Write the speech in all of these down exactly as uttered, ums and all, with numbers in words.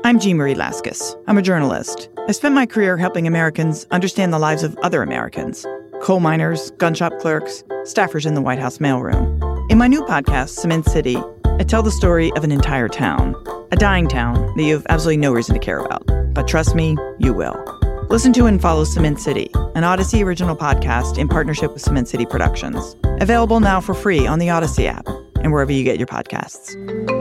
I'm Jean Marie Laskus. I'm a journalist. I spent my career helping Americans understand the lives of other Americans. Coal miners, gun shop clerks, staffers in the White House mailroom. In my new podcast, Cement City, I tell the story of an entire town. A dying town that you have absolutely no reason to care about. But trust me, you will. Listen to and follow Cement City, an Odyssey original podcast in partnership with Cement City Productions. Available now for free on the Odyssey app and wherever you get your podcasts.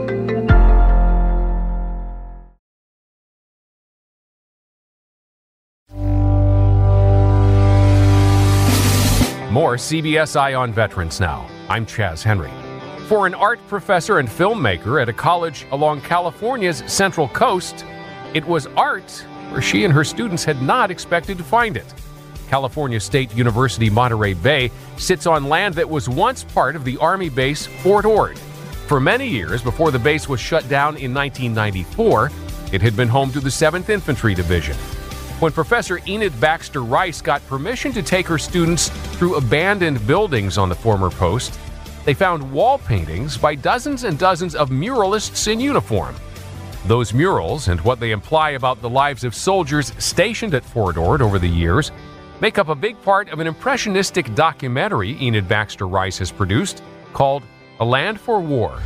More C B S Eye on Veterans now. I'm Chaz Henry. For an art professor and filmmaker at a college along California's Central Coast, it was art where she and her students had not expected to find it. California State University Monterey Bay sits on land that was once part of the Army base Fort Ord. For many years before the base was shut down in nineteen ninety-four, it had been home to the seventh Infantry Division. When Professor Enid Baxter Rice got permission to take her students through abandoned buildings on the former post, they found wall paintings by dozens and dozens of muralists in uniform. Those murals and what they imply about the lives of soldiers stationed at Fort Ord over the years make up a big part of an impressionistic documentary Enid Baxter Rice has produced called A Land for War.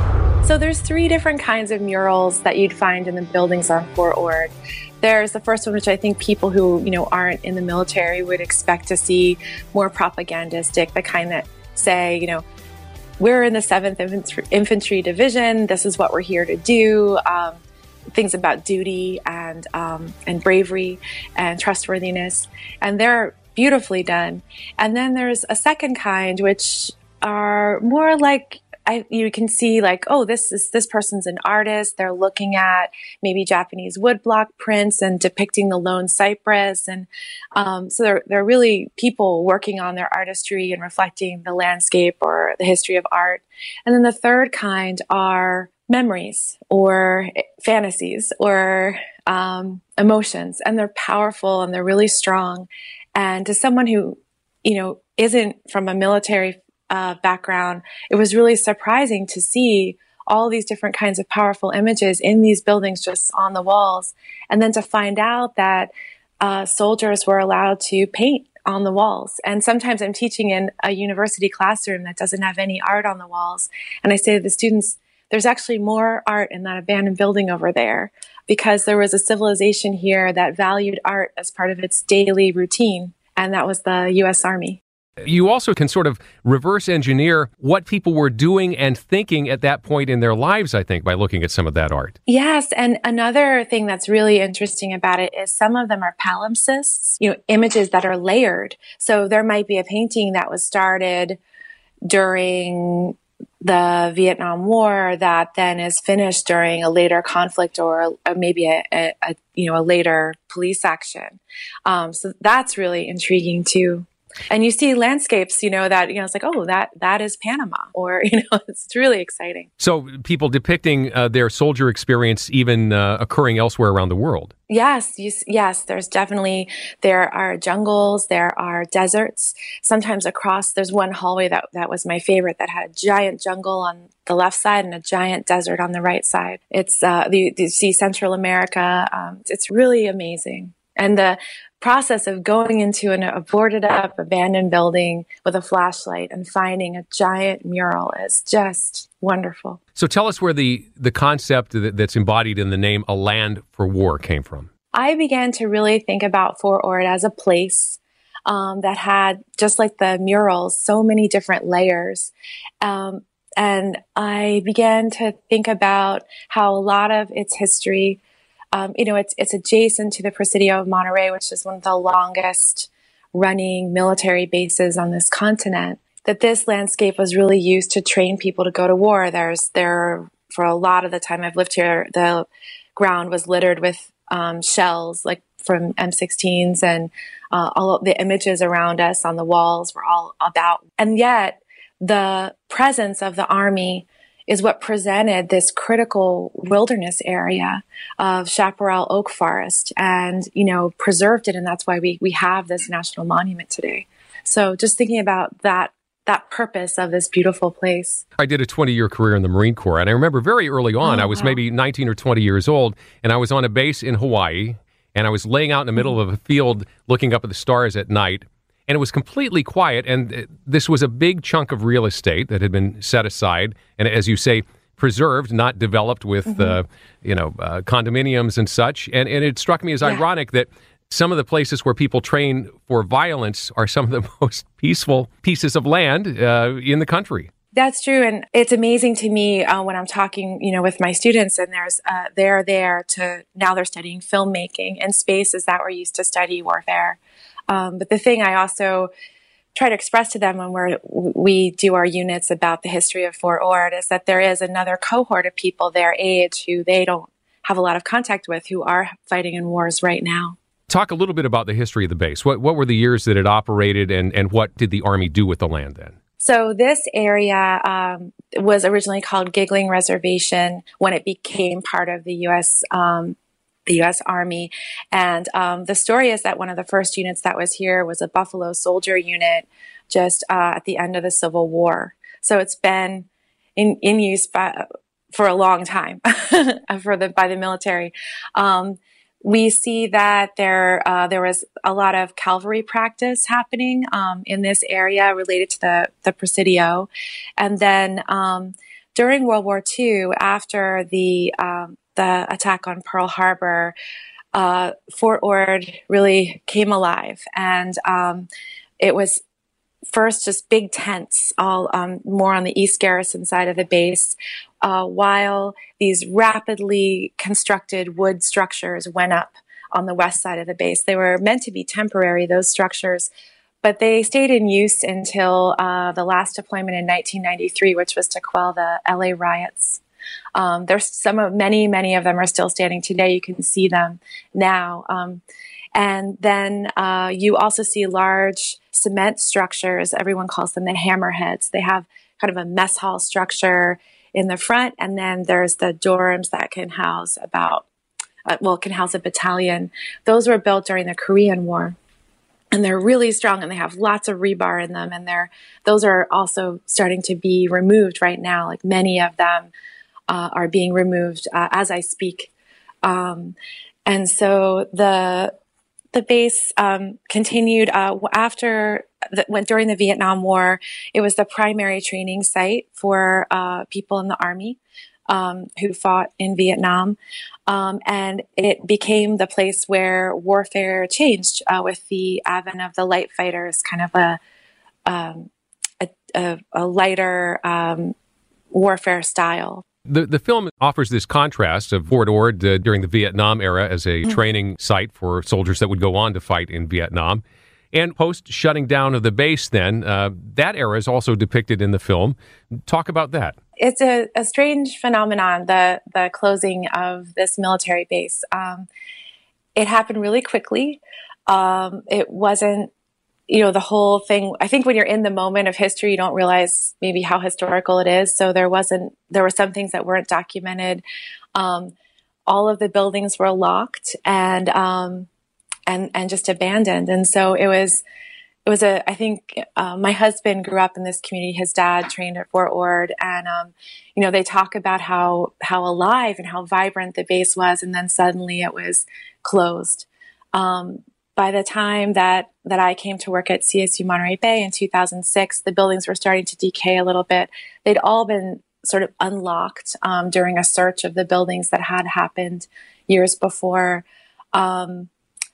So there's three different kinds of murals that you'd find in the buildings on Fort Ord. There's the first one, which I think people who, you know, aren't in the military would expect to see, more propagandistic, the kind that say, you know, we're in the seventh Infantry Division, this is what we're here to do, um, things about duty and um, and bravery and trustworthiness, and they're beautifully done. And then there's a second kind, which are more like, I, you can see like, oh, this is this person's an artist. They're looking at maybe Japanese woodblock prints and depicting the lone cypress, and um, so they're they're really people working on their artistry and reflecting the landscape or the history of art. And then the third kind are memories or fantasies or um, emotions, and they're powerful and they're really strong. And to someone who, you know, isn't from a military Uh, background, it was really surprising to see all these different kinds of powerful images in these buildings just on the walls, and then to find out that uh, soldiers were allowed to paint on the walls. And sometimes I'm teaching in a university classroom that doesn't have any art on the walls, and I say to the students, there's actually more art in that abandoned building over there, because there was a civilization here that valued art as part of its daily routine, and that was the U S Army. You also can sort of reverse engineer what people were doing and thinking at that point in their lives, I think, by looking at some of that art. Yes, and another thing that's really interesting about it is some of them are palimpsests, you know, images that are layered. So there might be a painting that was started during the Vietnam War that then is finished during a later conflict or, or maybe a, a, a you know a later police action. Um, so that's really intriguing too. And you see landscapes, you know, that, you know, it's like, oh, that that is Panama, or, you know, it's really exciting. So people depicting uh, their soldier experience even uh, occurring elsewhere around the world. Yes, you, yes, there's definitely, there are jungles, there are deserts. Sometimes across, there's one hallway that, that was my favorite that had a giant jungle on the left side and a giant desert on the right side. It's, uh, you, you see Central America. Um, it's really amazing. And the process of going into an, a boarded up, abandoned building with a flashlight and finding a giant mural is just wonderful. So tell us where the, the concept that, that's embodied in the name A Land for War came from. I began to really think about Fort Ord as a place um, that had, just like the murals, so many different layers. Um, and I began to think about how a lot of its history Um, you know, it's it's adjacent to the Presidio of Monterey, which is one of the longest running military bases on this continent. That this landscape was really used to train people to go to war. There's there for a lot of the time I've lived here, the ground was littered with um, shells, like from M sixteens, and uh, all of the images around us on the walls were all about. And yet, the presence of the Army is what presented this critical wilderness area of Chaparral Oak Forest and, you know, preserved it. And that's why we, we have this national monument today. So just thinking about that, that purpose of this beautiful place. I did a twenty-year career in the Marine Corps, and I remember very early on, oh, I was wow. maybe nineteen or twenty years old, and I was on a base in Hawaii, and I was laying out in the middle of a field looking up at the stars at night, and it was completely quiet, and this was a big chunk of real estate that had been set aside, and as you say, preserved, not developed with, mm-hmm. uh, you know, uh, condominiums and such. And, and it struck me as yeah. ironic that some of the places where people train for violence are some of the most peaceful pieces of land uh, in the country. That's true. And it's amazing to me uh, when I'm talking, you know, with my students, and there's, uh, they're there to, now they're studying filmmaking and spaces that were used to study warfare. Um, but the thing I also try to express to them when we're, we do our units about the history of Fort Ord is that there is another cohort of people their age who they don't have a lot of contact with, who are fighting in wars right now. Talk a little bit about the history of the base. What what were the years that it operated, and, and what did the Army do with the land then? So this area um, was originally called Giggling Reservation when it became part of the U S Um, the U S Army. And um, the story is that one of the first units that was here was a Buffalo Soldier unit just uh, at the end of the Civil War. So it's been in, in use by, for a long time for the by the military. Um, we see that there uh, there was a lot of cavalry practice happening um, in this area related to the, the Presidio. And then um, during World War Two, after the um, the attack on Pearl Harbor, uh, Fort Ord really came alive. And um, it was first just big tents, all um, more on the East Garrison side of the base, uh, while these rapidly constructed wood structures went up on the west side of the base. They were meant to be temporary, those structures, but they stayed in use until uh, the last deployment in nineteen ninety-three, which was to quell the L A riots. Um, there's some of many, many of them are still standing today. You can see them now. Um, and then uh, you also see large cement structures. Everyone calls them the hammerheads. They have kind of a mess hall structure in the front, and then there's the dorms that can house about, uh, well, can house a battalion. Those were built during the Korean War. And they're really strong, and they have lots of rebar in them. And they're those are also starting to be removed right now. Like many of them uh, are being removed uh, as I speak. Um, and so the the base um, continued uh, after the, went during the Vietnam War. It was the primary training site for uh, people in the Army um, who fought in Vietnam. Um, and it became the place where warfare changed uh, with the advent of the light fighters, kind of a um, a, a, a lighter um, warfare style. The the film offers this contrast of Fort Ord uh, during the Vietnam era as a mm-hmm. training site for soldiers that would go on to fight in Vietnam. And post shutting down of the base then, uh, that era is also depicted in the film. Talk about that. It's a, a strange phenomenon, the the closing of this military base. Um, it happened really quickly. Um, it wasn't, you know, the whole thing. I think when you're in the moment of history, you don't realize maybe how historical it is. So there wasn't, there were some things that weren't documented. Um, all of the buildings were locked and, um, and, and just abandoned. And so it was, it was a, I think, uh, my husband grew up in this community. His dad trained at Fort Ord, and, um, you know, they talk about how, how alive and how vibrant the base was. And then suddenly it was closed. Um, By the time that, that I came to work at C S U Monterey Bay in two thousand six, the buildings were starting to decay a little bit. They'd all been sort of unlocked um, during a search of the buildings that had happened years before. Um,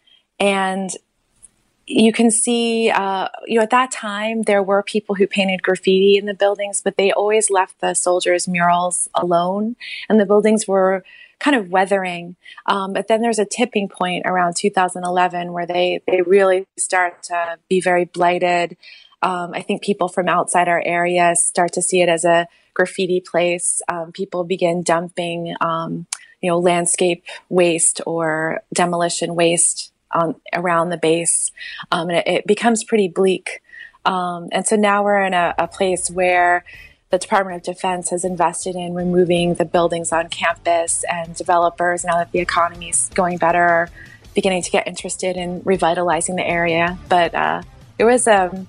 and you can see, uh, you know, at that time, there were people who painted graffiti in the buildings, but they always left the soldiers' murals alone. And the buildings were kind of weathering. Um, but then there's a tipping point around two thousand eleven where they, they really start to be very blighted. Um, I think people from outside our area start to see it as a graffiti place. Um, people begin dumping, um, you know, landscape waste or demolition waste on around the base. Um, and it, it becomes pretty bleak. Um, and so now we're in a, a place where the Department of Defense has invested in removing the buildings on campus, and developers, now that the economy is going better, are beginning to get interested in revitalizing the area. But uh, it was um,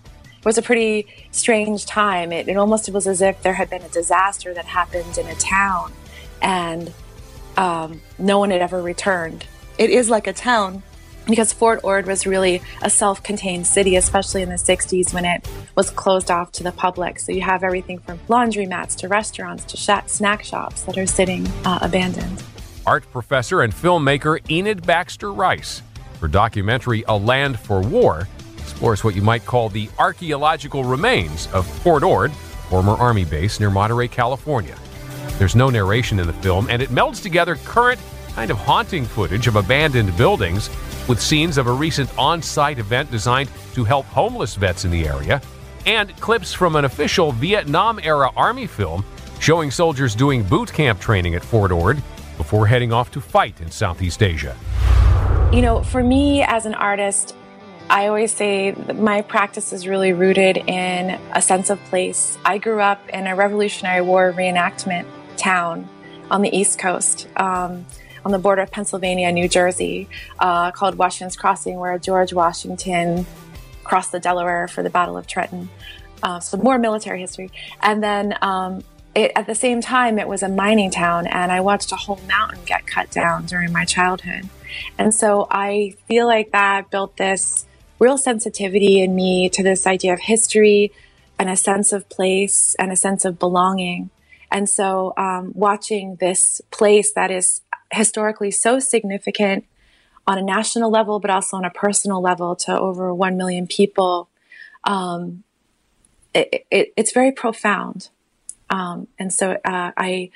was a pretty strange time. It, it almost was as if there had been a disaster that happened in a town, and um, no one had ever returned. It is like a town, because Fort Ord was really a self-contained city, especially in the sixties when it was closed off to the public. So you have everything from laundromats to restaurants to sh- snack shops that are sitting uh, abandoned. Art professor and filmmaker Enid Baxter Rice. Her documentary, A Land for War, explores what you might call the archaeological remains of Fort Ord, former Army base near Monterey, California. There's no narration in the film, and it melds together current, kind of haunting footage of abandoned buildings with scenes of a recent on-site event designed to help homeless vets in the area, and clips from an official Vietnam-era Army film showing soldiers doing boot camp training at Fort Ord before heading off to fight in Southeast Asia. You know, for me as an artist, I always say that my practice is really rooted in a sense of place. I grew up in a Revolutionary War reenactment town on the East Coast, um, on the border of Pennsylvania and New Jersey, uh, called Washington's Crossing, where George Washington crossed the Delaware for the Battle of Trenton. Uh, so more military history. And then um, it, at the same time, it was a mining town, and I watched a whole mountain get cut down during my childhood. And so I feel like that built this real sensitivity in me to this idea of history and a sense of place and a sense of belonging. And so um, watching this place that is historically so significant on a national level, but also on a personal level to over one million people, um, it, it, it's very profound. Um, and so uh, I,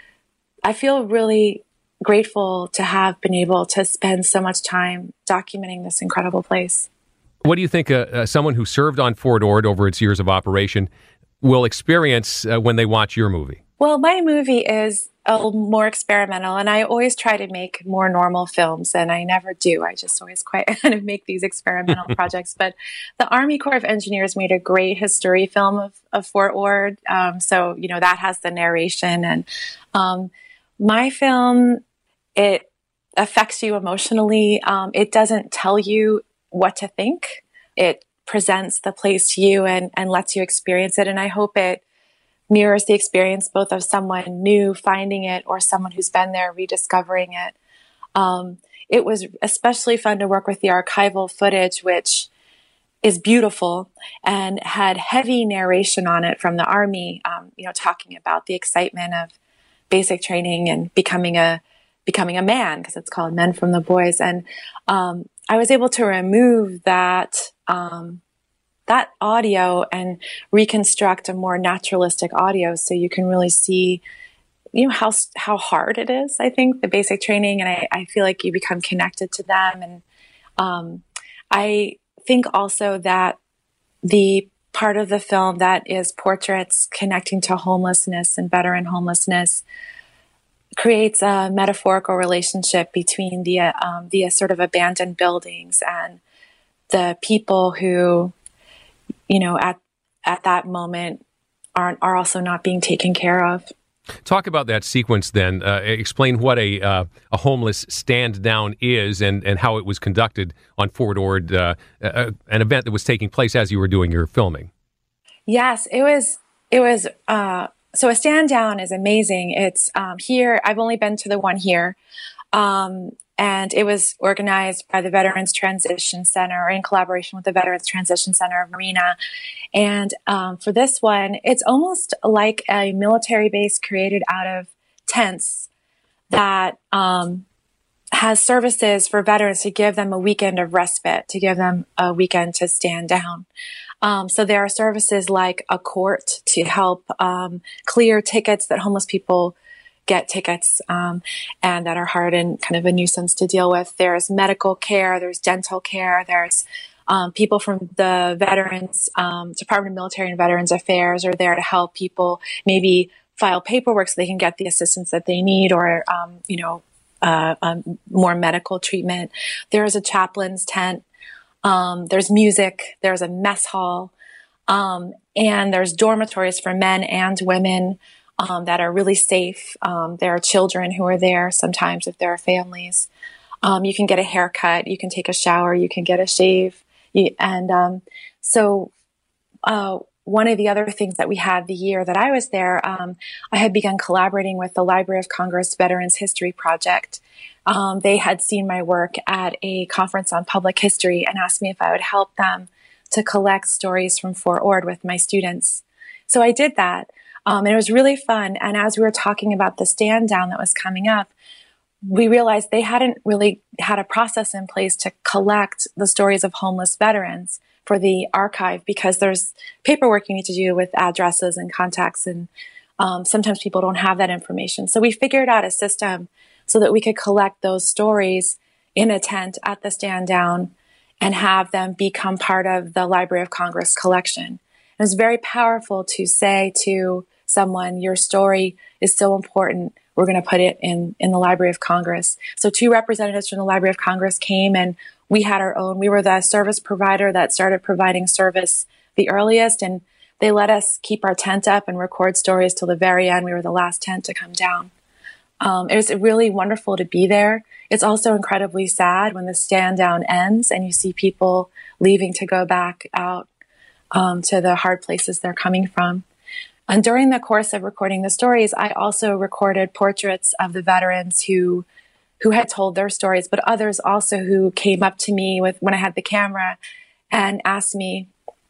I feel really grateful to have been able to spend so much time documenting this incredible place. What do you think uh, uh, someone who served on Fort Ord over its years of operation will experience uh, when they watch your movie? Well, my movie is a little more experimental, and I always try to make more normal films, and I never do. I just always quite kind of make these experimental projects. But the Army Corps of Engineers made a great history film of, of Fort Ord. Um, so, you know, that has the narration. And um, my film, it affects you emotionally. Um, it doesn't tell you what to think. It presents the place to you and, and lets you experience it. And I hope it mirrors the experience both of someone new finding it or someone who's been there rediscovering it. Um, it was especially fun to work with the archival footage, which is beautiful and had heavy narration on it from the Army, um, you know, talking about the excitement of basic training and becoming a becoming a man, because it's called Men from the Boys. And um, I was able to remove that um, that audio and reconstruct a more naturalistic audio, so you can really see, you know, how how hard it is. I think the basic training, and I, I feel like you become connected to them. And um, I think also that the part of the film that is portraits connecting to homelessness and veteran homelessness creates a metaphorical relationship between the uh, um, the uh, sort of abandoned buildings and the people who, you know, at at that moment are are also not being taken care of. Talk about that sequence then. Uh, explain what a uh, a homeless stand down is and, and how it was conducted on Fort Ord, uh, uh, an event that was taking place as you were doing your filming. Yes, it was. It was. Uh, so a stand down is amazing. It's um, here. I've only been to the one here. Um, And it was organized by the Veterans Transition Center in collaboration with the Veterans Transition Center of Marina. And um, for this one, it's almost like a military base created out of tents that um, has services for veterans to give them a weekend of respite, to give them a weekend to stand down. Um, so there are services like a court to help um, clear tickets that homeless people get tickets um, and that are hard and kind of a nuisance to deal with. There's medical care, there's dental care, there's um, people from the Veterans, um, Department of Military and Veterans Affairs are there to help people maybe file paperwork so they can get the assistance that they need, or, um, you know, uh, um, more medical treatment. There's a chaplain's tent. Um, there's music. There's a mess hall. Um, and there's dormitories for men and women Um, that are really safe. Um, there are children who are there sometimes if there are families. Um, you can get a haircut, you can take a shower, you can get a shave. You, and um, so uh, one of the other things that we had the year that I was there, um, I had begun collaborating with the Library of Congress Veterans History Project. Um, they had seen my work at a conference on public history and asked me if I would help them to collect stories from Fort Ord with my students. So I did that, um, and it was really fun. And as we were talking about the stand down that was coming up, we realized they hadn't really had a process in place to collect the stories of homeless veterans for the archive, because there's paperwork you need to do with addresses and contacts, and um, sometimes people don't have that information. So we figured out a system so that we could collect those stories in a tent at the stand down and have them become part of the Library of Congress collection. It was very powerful to say to someone, your story is so important, we're going to put it in, in the Library of Congress. So two representatives from the Library of Congress came, and we had our own. We were the service provider that started providing service the earliest, and they let us keep our tent up and record stories till the very end. We were the last tent to come down. Um, it was really wonderful to be there. It's also incredibly sad when the stand down ends and you see people leaving to go back out um, to the hard places they're coming from. And during the course of recording the stories, I also recorded portraits of the veterans who who had told their stories, but others also who came up to me with when I had the camera and asked me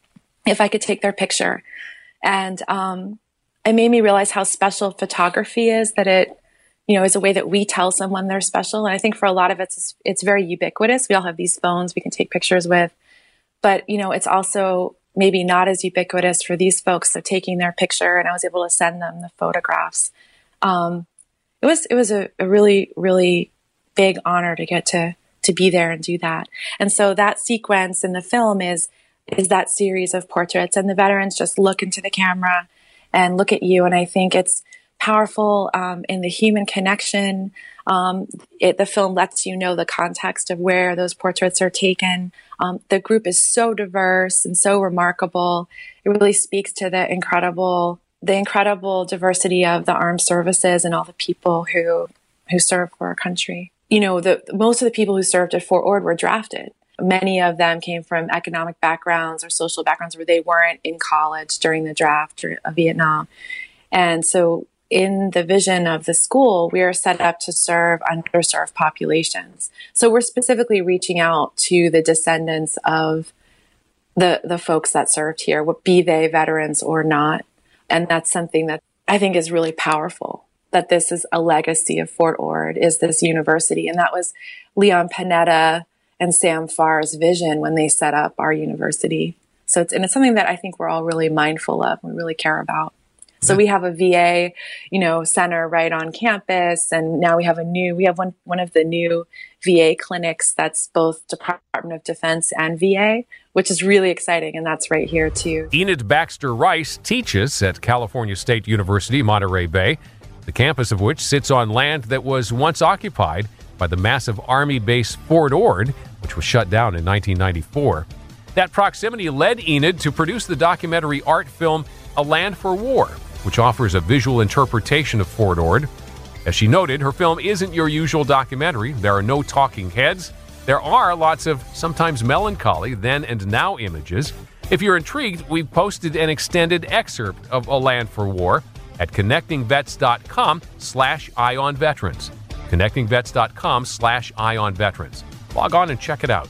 if I could take their picture. And um, it made me realize how special photography is, that it, you know, is a way that we tell someone they're special. And I think for a lot of it, it's, it's very ubiquitous. We all have these phones we can take pictures with, but, you know, it's also maybe not as ubiquitous for these folks. So taking their picture, and I was able to send them the photographs. Um, it was, it was a, a really, really big honor to get to, to be there and do that. And so that sequence in the film is, is that series of portraits, and the veterans just look into the camera and look at you. And I think it's powerful um, in the human connection. Um, it, the film lets you know the context of where those portraits are taken. Um, the group is so diverse and so remarkable. It really speaks to the incredible, the incredible diversity of the armed services and all the people who, who serve for our country. You know, the, most of the people who served at Fort Ord were drafted. Many of them came from economic backgrounds or social backgrounds where they weren't in college during the draft of Vietnam. And so in the vision of the school, we are set up to serve underserved populations. So we're specifically reaching out to the descendants of the, the folks that served here, be they veterans or not. And that's something that I think is really powerful, that this is a legacy of Fort Ord, is this university. And that was Leon Panetta and Sam Farr's vision when they set up our university. So it's, and it's something that I think we're all really mindful of, we really care about. So we have a V A, you know, center right on campus. And now we have a new, we have one, one of the new V A clinics that's both Department of Defense and V A, which is really exciting. And that's right here too. Enid Baxter Rice teaches at California State University, Monterey Bay, the campus of which sits on land that was once occupied by the massive Army base Fort Ord, which was shut down in nineteen ninety-four. That proximity led Enid to produce the documentary art film A Land for War, which offers a visual interpretation of Fort Ord. As she noted, her film isn't your usual documentary. There are no talking heads. There are lots of sometimes melancholy then and now images. If you're intrigued, we've posted an extended excerpt of A Land for War at connectingvets.com slash ionveterans. connectingvets.com slash ionveterans. Log on and check it out.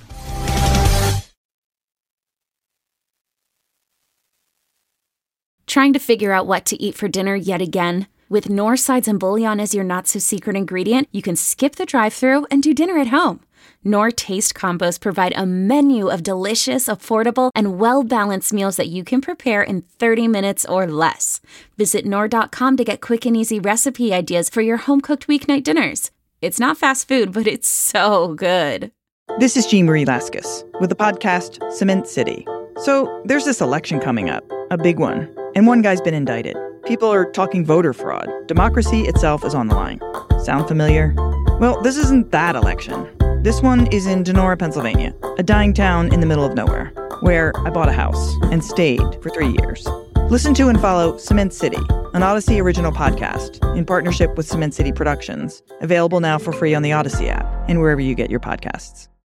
Trying to figure out what to eat for dinner yet again? With Knorr Sides and Bouillon as your not-so-secret ingredient, you can skip the drive-thru and do dinner at home. Knorr Taste Combos provide a menu of delicious, affordable, and well-balanced meals that you can prepare in thirty minutes or less. Visit Knorr dot com to get quick and easy recipe ideas for your home-cooked weeknight dinners. It's not fast food, but it's so good. This is Jean Marie Laskus with the podcast Cement City. So there's this election coming up, a big one, and one guy's been indicted. People are talking voter fraud. Democracy itself is on the line. Sound familiar? Well, this isn't that election. This one is in Donora, Pennsylvania, a dying town in the middle of nowhere, where I bought a house and stayed for three years. Listen to and follow Cement City, an Odyssey original podcast in partnership with Cement City Productions, available now for free on the Odyssey app and wherever you get your podcasts.